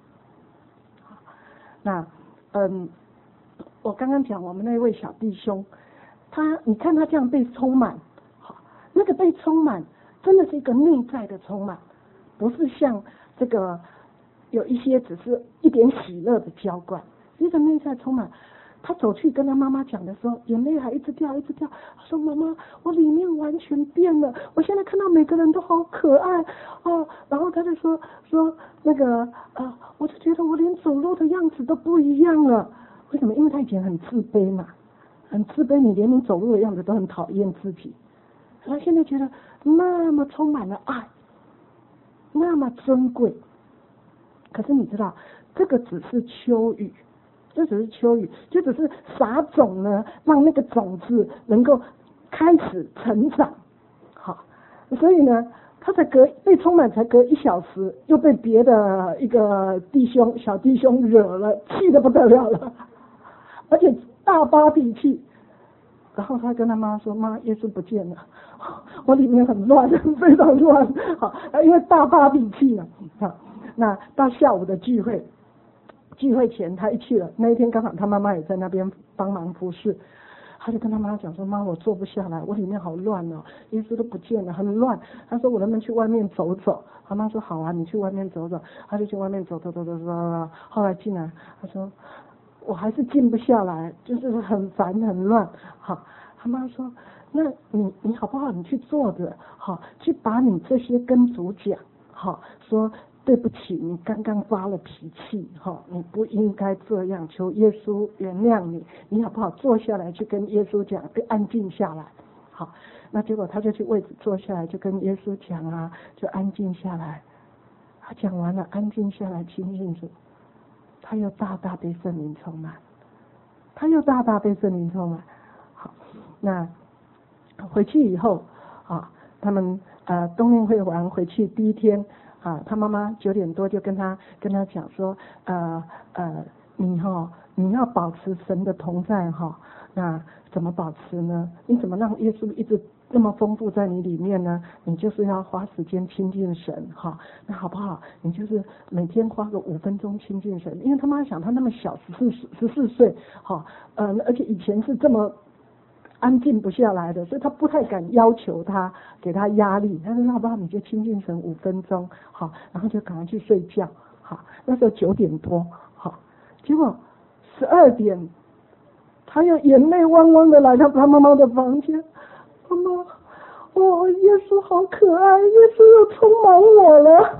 那嗯，我刚刚讲我们那位小弟兄，他你看他这样被充满，那个被充满真的是一个内在的充满，不是像这个有一些只是一点喜乐的浇灌，一个内在充满。他走去跟他妈妈讲的时候，眼泪还一直掉一直掉。他说：“妈妈，我里面完全变了，我现在看到每个人都好可爱哦。”然后他就说说那个啊，我就觉得我连走路的样子都不一样了。为什么？因为他以前很自卑嘛，很自卑，你连你走路的样子都很讨厌自己。他现在觉得那么充满了爱，那么珍贵。可是你知道，这个只是秋雨。这只是秋雨，就只是撒种呢，让那个种子能够开始成长。好，所以呢，他才隔被充满，才隔一小时，又被别的一个弟兄小弟兄惹了，气得不得了了，而且大发脾气。然后他跟他妈说：“妈，耶稣不见了，我里面很乱，非常乱。”好，因为大发脾气了。好，那到下午的聚会。聚会前他一去了，那一天刚好他妈妈也在那边帮忙服侍，他就跟他妈讲说：“妈，我坐不下来，我里面好乱哦，耶稣都不见了，很乱。”他说：“我能不能去外面走走？”他妈说：“好啊，你去外面走走。”他就去外面走走走走走走，后来进来，他说：“我还是静不下来，就是很烦很乱。”好，他妈说：“那你你好不好？你去坐着，好，去把你这些跟主讲，好说。”对不起，你刚刚发了脾气，哈，你不应该这样，求耶稣原谅你。你好不好坐下来去跟耶稣讲，安静下来。好，那结果他就去位置坐下来，就跟耶稣讲啊，就安静下来。他讲完了，安静下来亲近主，他又大大被圣灵充满，他又大大被圣灵充满。好，那回去以后啊，他们呃冬令会完回去第一天。啊，他妈妈九点多就跟他跟他讲说，呃呃，你哈、哦、你要保持神的同在哈、哦，那怎么保持呢？你怎么让耶稣一直那么丰富在你里面呢？你就是要花时间亲近神哈、哦，那好不好？你就是每天花个五分钟亲近神，因为他妈想他那么小，十四十四岁，哈、哦，呃，而且以前是这么。安静不下来的，所以他不太敢要求他，给他压力。他说：“好不好？你就亲近神五分钟，好，然后就赶快去睡觉。”好，那时候九点多，好，结果十二点，他又眼泪汪汪的来到他妈妈的房间。妈妈，哦，耶稣好可爱，耶稣又充满我了。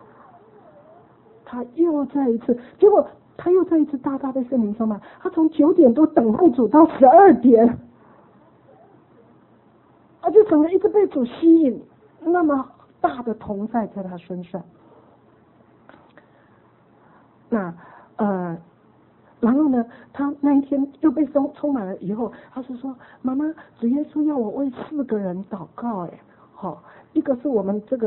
他又再一次，结果他又再一次大大被圣灵充满。他从九点多等候主到十二点。他就整个一直被主吸引，那么大的同在在他身上。那呃，然后呢，他那一天又被充充满了以后，他是说：“妈妈，主耶稣要我为四个人祷告，哎，好，一个是我们这个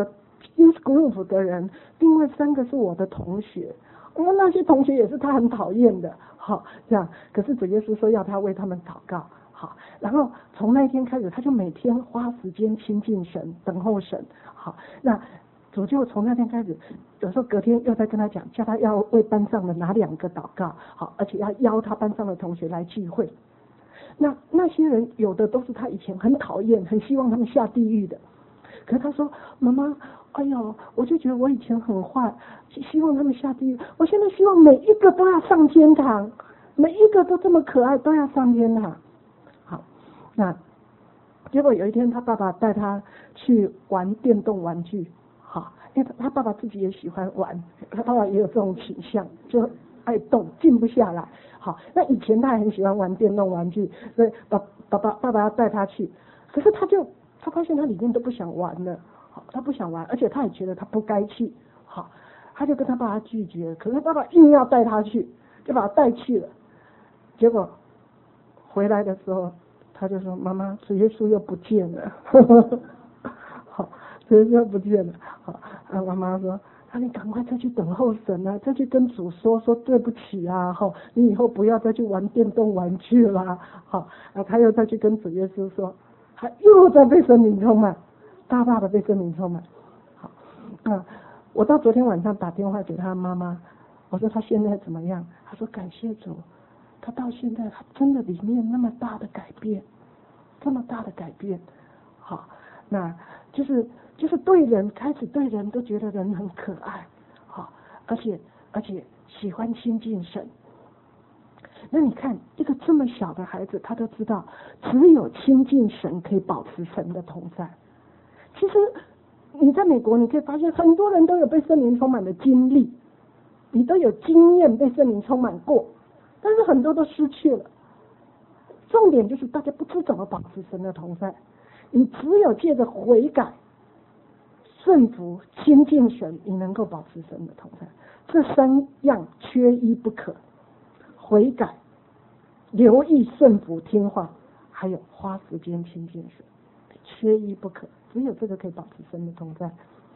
youth group 的人，另外三个是我的同学，我们那些同学也是他很讨厌的，好，这样。可是主耶稣说要他为他们祷告，好，然后从那一天开始，他就每天花时间亲近神，等候神，好，那主就从那天开始，有时候隔天又在跟他讲，叫他要为班上的哪两个祷告，好，而且要邀他班上的同学来聚会。那那些人有的都是他以前很讨厌、很希望他们下地狱的，可是他说：“妈妈，哎呦，我就觉得我以前很坏，希望他们下地狱。我现在希望每一个都要上天堂，每一个都这么可爱，都要上天堂。”好，那结果有一天，他爸爸带他去玩电动玩具，好，因为他爸爸自己也喜欢玩，他爸爸也有这种倾向，就爱动，静不下来。好，那以前他也很喜欢玩电动玩具，所以爸爸爸爸爸要带他去，可是他就他发现他里面都不想玩了，好，他不想玩，而且他也觉得他不该去，好，他就跟他爸爸拒绝，可是爸爸硬要带他去，就把他带去了，结果回来的时候，他就说：“妈妈，主耶稣又不见了。”好，主耶稣又不见了，好，啊，妈妈说。那、啊、你赶快再去等候神啊，再去跟主说说对不起啊，吼，你以后不要再去玩电动玩具啦，好，啊，他又再去跟主耶稣说，他又在被圣灵充满，大大的被圣灵充满，好，啊，我到昨天晚上打电话给他妈妈，我说他现在怎么样？他说感谢主，他到现在他真的里面那么大的改变，这么大的改变，好，那就是。就是对人开始对人都觉得人很可爱，好，而且而且喜欢亲近神。那你看一个这么小的孩子，他都知道只有亲近神可以保持神的同在。其实你在美国，你可以发现很多人都有被圣灵充满的经历，你都有经验被圣灵充满过，但是很多都失去了。重点就是大家不知怎么保持神的同在，你只有借着悔改。顺服亲近神，你能够保持神的同在，这三样缺一不可。悔改、留意顺服听话，还有花时间亲近神，缺一不可。只有这个可以保持神的同在。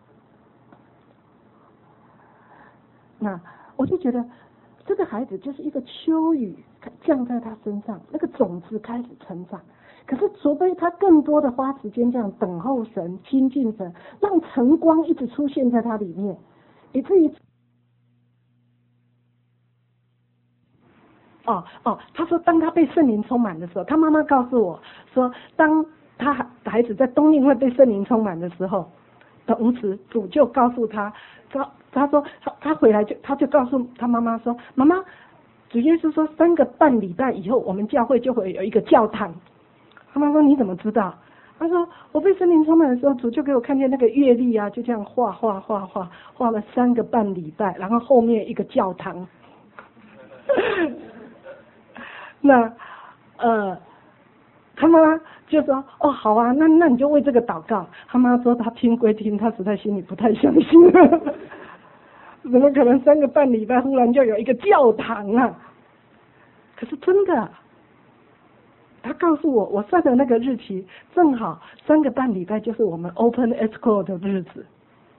那我就觉得这个孩子就是一个秋雨降在他身上，那个种子开始成长。可是除非他更多的花时间这样等候神、亲近神，让晨光一直出现在他里面，以至于哦哦，他说当他被圣灵充满的时候，他妈妈告诉我说，当他孩子在冬令会被圣灵充满的时候，同时主就告诉他，他他说他他回来就他就告诉他妈妈说，妈妈，主耶稣说三个半礼拜以后，我们教会就会有一个教堂。他妈说你怎么知道？他说我被圣灵充满的时候，主就给我看见那个月历啊，就这样画画画画画了三个半礼拜，然后后面一个教堂。那呃，他妈妈就说哦好啊，那那你就为这个祷告。他妈说他听归听，他实在心里不太相信。怎么可能三个半礼拜忽然就有一个教堂啊？可是真的。他告诉我，我算的那个日期正好三个半礼拜，就是我们 Open Escrow 的日子。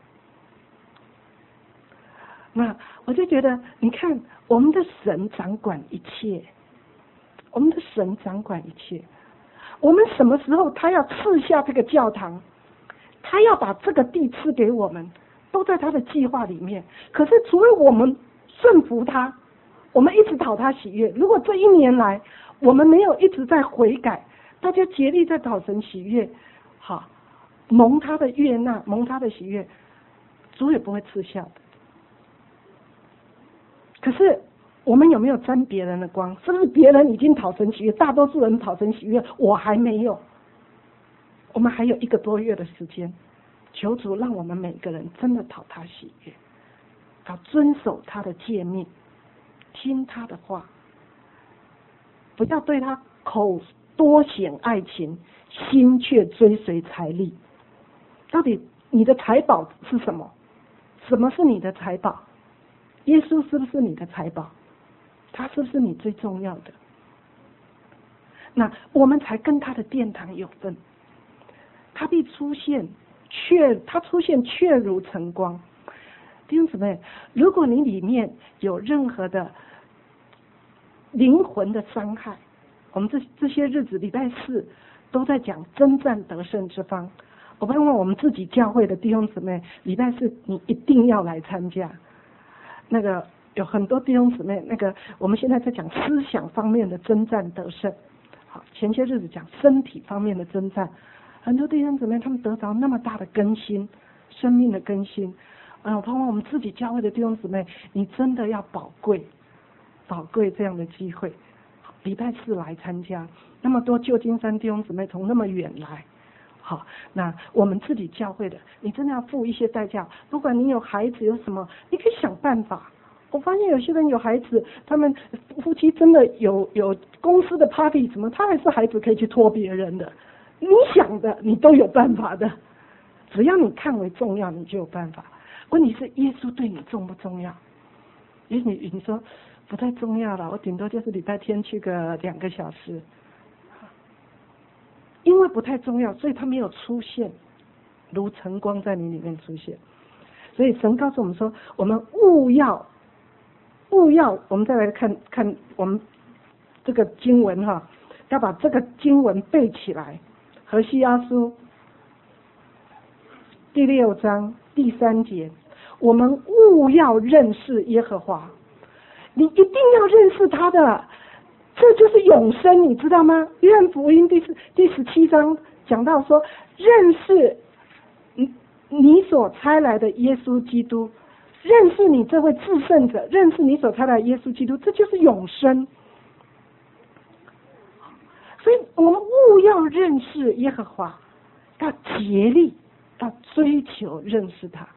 那我就觉得，你看，我们的神掌管一切，我们的神掌管一切。我们什么时候他要赐下这个教堂，他要把这个地赐给我们，都在他的计划里面。可是除了我们顺服他，我们一直讨他喜悦。如果这一年来，我们没有一直在悔改，大家竭力在讨神喜悦，好，蒙他的悦纳，蒙他的喜悦，主也不会赐下的。可是我们有没有沾别人的光？是不是别人已经讨神喜悦，大多数人讨神喜悦，我还没有？我们还有一个多月的时间，求主让我们每个人真的讨他喜悦，要遵守他的诫命，听他的话。不要对他口多显爱情，心却追随财力。到底你的财宝是什么？什么是你的财宝？耶稣是不是你的财宝？他是不是你最重要的？那我们才跟他的殿堂有份。他必出现确它出现确如晨光。弟兄姊妹，如果你里面有任何的灵魂的伤害，我们这这些日子礼拜四都在讲征战得胜之方。我盼望我们自己教会的弟兄姊妹，礼拜四你一定要来参加。那个有很多弟兄姊妹，那个我们现在在讲思想方面的征战得胜。好，前些日子讲身体方面的征战，很多弟兄姊妹他们得着那么大的更新，生命的更新。嗯，我盼望我们自己教会的弟兄姊妹，你真的要宝贵，宝贵这样的机会。礼拜四来参加，那么多旧金山弟兄姊妹从那么远来，好，那我们自己教会的，你真的要付一些代价。不管你有孩子有什么，你可以想办法。我发现有些人有孩子，他们夫妻真的有有公司的 party 什么，他还是孩子可以去托别人的。你想的，你都有办法的，只要你看为重要，你就有办法。问题是耶稣对你重不重要？也许你你说不太重要了，我顶多就是礼拜天去个两个小时，因为不太重要，所以他没有出现，如晨光在你里面出现。所以神告诉我们说，我们务要务要，我们再来看看我们这个经文哈，要把这个经文背起来。何西阿书第六章第三节，我们务要认识耶和华。你一定要认识他的，这就是永生，你知道吗？约翰福音第十第十七章讲到说，认识你你所差来的耶稣基督，认识你这位至圣者，认识你所差来的耶稣基督，这就是永生。所以我们务要认识耶和华，要竭力，要追求认识他。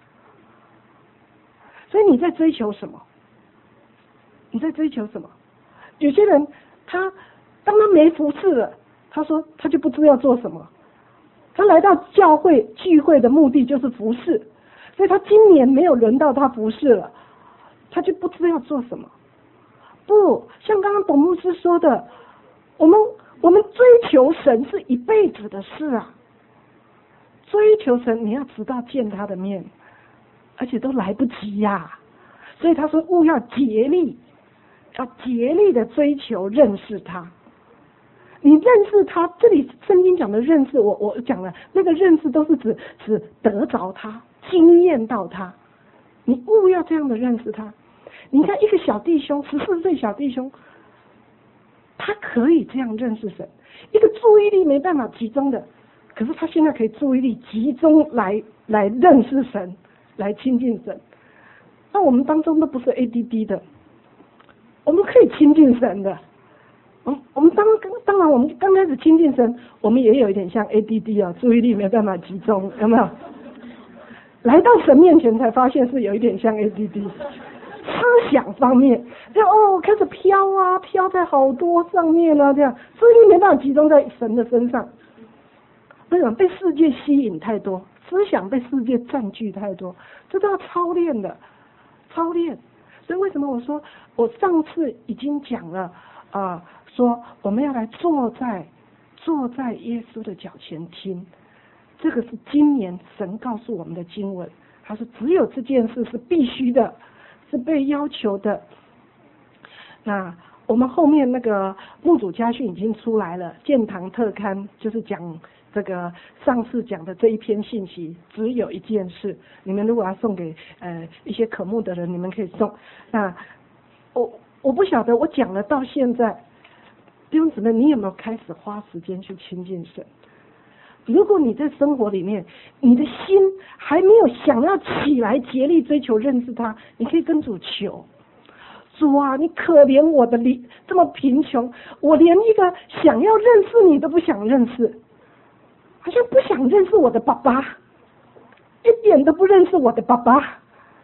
所以你在追求什么？你在追求什么？有些人他当他没服侍了，他说他就不知道要做什么。他来到教会聚会的目的就是服侍，所以他今年没有轮到他服侍了，他就不知道要做什么。不像刚刚董牧师说的，我们我们追求神是一辈子的事啊。追求神你要直到见他的面，而且都来不及呀、啊。所以他说务要竭力，要竭力的追求认识他。你认识他，这里圣经讲的认识，我我讲了那个认识都是指指得着他，经验到他。你务要这样的认识他。你看一个小弟兄，十四岁小弟兄，他可以这样认识神。一个注意力没办法集中的，可是他现在可以注意力集中来来认识神，来亲近神。那我们当中都不是 A D D 的，我们可以亲近神的。我们我们当当然我们刚开始亲近神，我们也有一点像 A D D 啊，注意力没办法集中，有没有？来到神面前才发现是有一点像 A D D， 思想方面就哦开始飘啊，飘在好多上面啊，这样注意力没办法集中在神的身上。为什么？被世界吸引太多，思想被世界占据太多，这都要操练的，操练。所以为什么我说我上次已经讲了啊、呃，说我们要来坐在坐在耶稣的脚前听，这个是今年神告诉我们的经文。他说只有这件事是必须的，是被要求的。那我们后面那个牧主家训已经出来了，建堂特刊就是讲这个上次讲的这一篇信息，只有一件事。你们如果要送给呃一些渴慕的人，你们可以送。那我我不晓得我讲了到现在，弟兄姊妹，你有没有开始花时间去亲近神？如果你在生活里面，你的心还没有想要起来竭力追求认识他，你可以跟主求。主啊，你可怜我的灵这么贫穷，我连一个想要认识你都不想认识，好像不想认识我的爸爸，一点都不认识我的爸爸。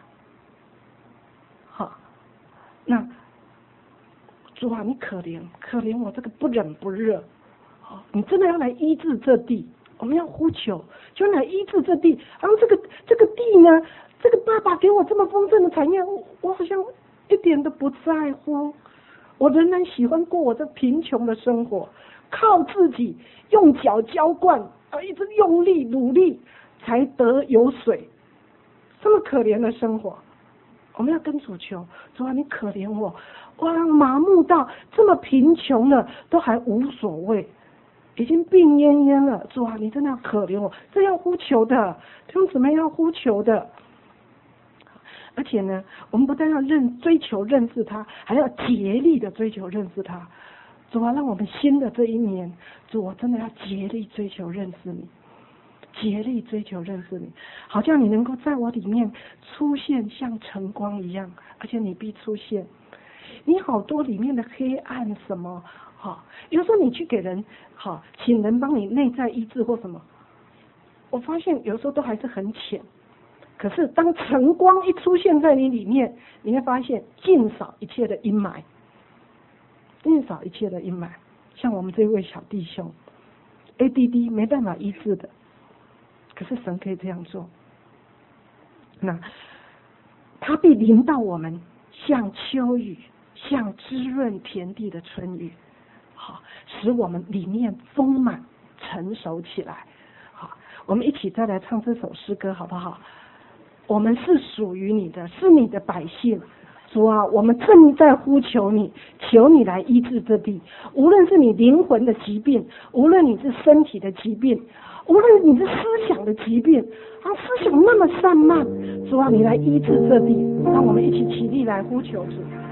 好，那主啊，你可怜可怜我这个不冷不热，好，你真的要来医治这地，我们要呼求，就来医治这地。然后这个这个地呢，这个爸爸给我这么丰盛的产业，我我好像一点都不在乎，我仍然喜欢过我这贫穷的生活，靠自己用脚浇灌啊，一直用力努力， 才得有水，这么可怜的生活。我们要跟主求，主啊，你可怜我，我麻木到这么贫穷了都还无所谓，已经病恹恹了，主啊，你真的要可怜我，这要呼求的，弟兄姊妹要呼求的。而且呢，我们不但要认追求认识他，还要竭力的追求认识他。主啊，让我们新的这一年，主，我真的要竭力追求认识你，竭力追求认识你，好像你能够在我里面出现像晨光一样，而且你必出现。你好多里面的黑暗什么，好，有时候你去给人好，请人帮你内在医治或什么，我发现有时候都还是很浅。可是当晨光一出现在你里面，你会发现尽扫一切的阴霾，尽扫一切的阴霾。像我们这位小弟兄 A D D 没办法医治的，可是神可以这样做。那他必临到我们，像秋雨，像滋润田地的春雨，好，使我们里面丰满成熟起来。好，我们一起再来唱这首诗歌好不好？我们是属于你的，是你的百姓。主啊，我们正在呼求你，求你来医治这地。无论是你灵魂的疾病，无论你是身体的疾病，无论你是思想的疾病，啊，思想那么散漫，主啊，你来医治这地。让我们一起起立来呼求主。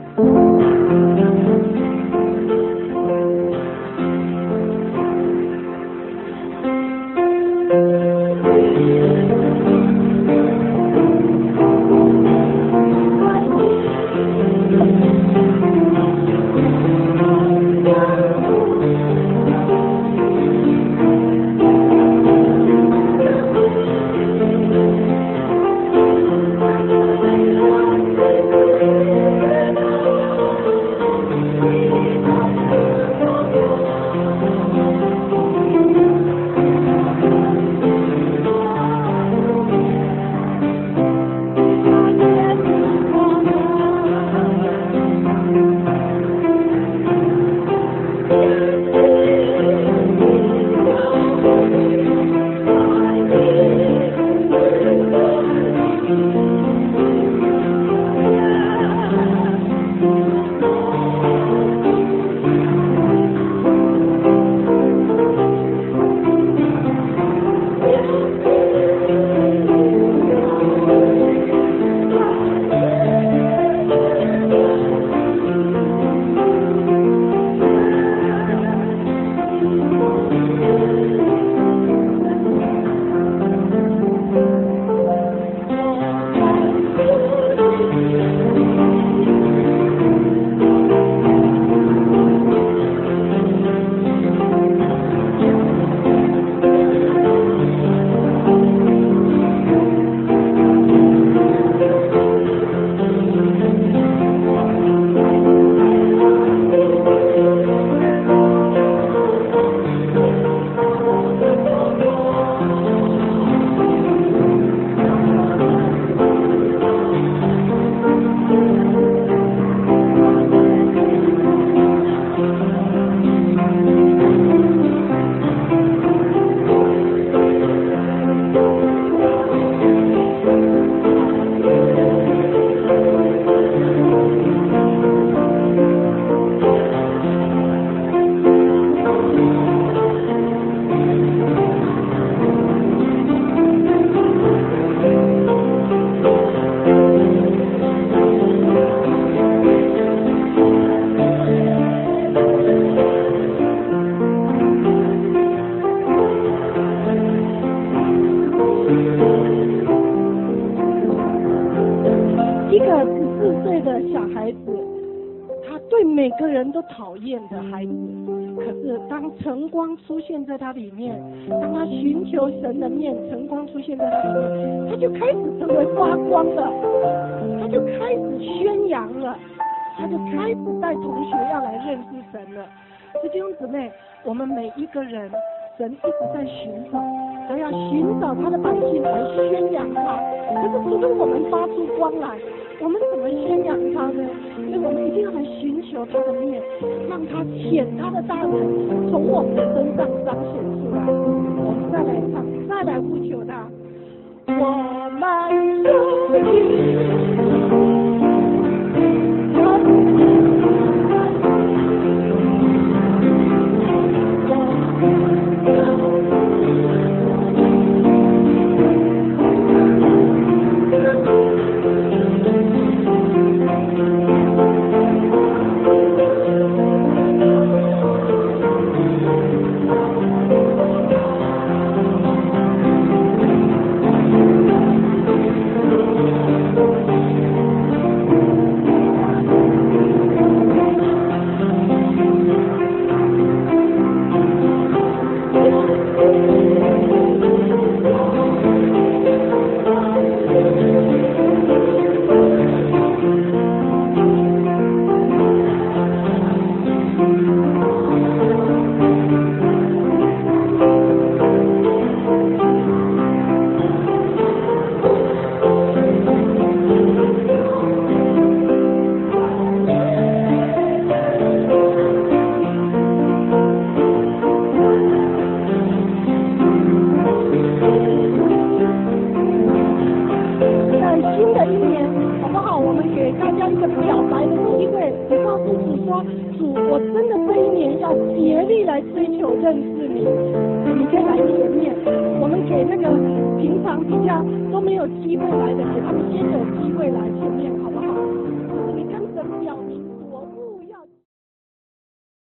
每个人都讨厌的孩子，可是当晨光出现在他里面，当他寻求神的面，晨光出现在他里面，他就开始成为发光了，他就开始宣扬了，他就开始带同学要来认识神了。弟兄姊妹，我们每一个人，神一直在寻找，神要寻找他的百姓来宣扬他。可是除非我们发出光来，我们怎么宣扬他呢？所以我们一定要来寻求他的面，让他显他的大能从我们的身上彰显出来。我们再来唱，再来呼求他。 我们如今。都没有机会来的，给他们先有机会来前面，好不好？你刚